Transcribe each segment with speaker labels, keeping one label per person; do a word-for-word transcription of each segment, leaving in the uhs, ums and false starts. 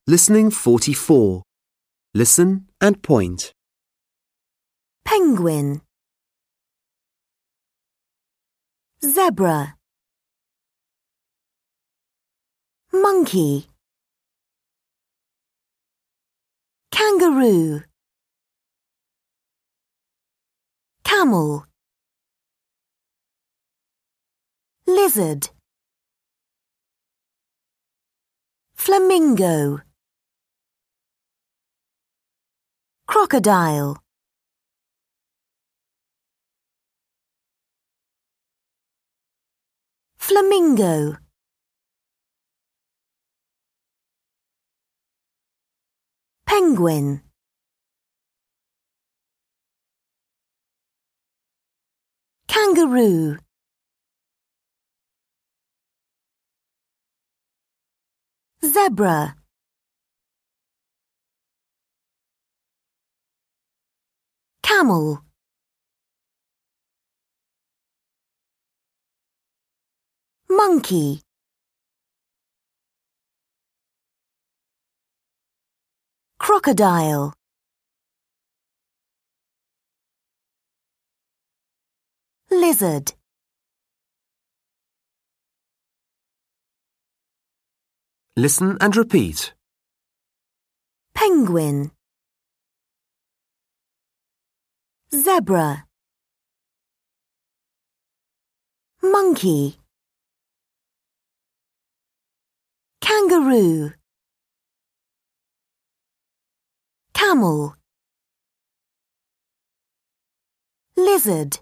Speaker 1: Listening forty-four. Listen and point.
Speaker 2: Penguin, zebra, monkey, kangaroo, camel, lizard, flamingo, crocodile, flamingo, penguin, kangaroo, zebra, camel, monkey, crocodile, lizard,
Speaker 1: Listen and repeat.
Speaker 2: penguin, zebra, monkey, kangaroo, camel, lizard,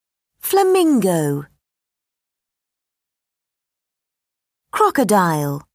Speaker 2: flamingo, crocodile.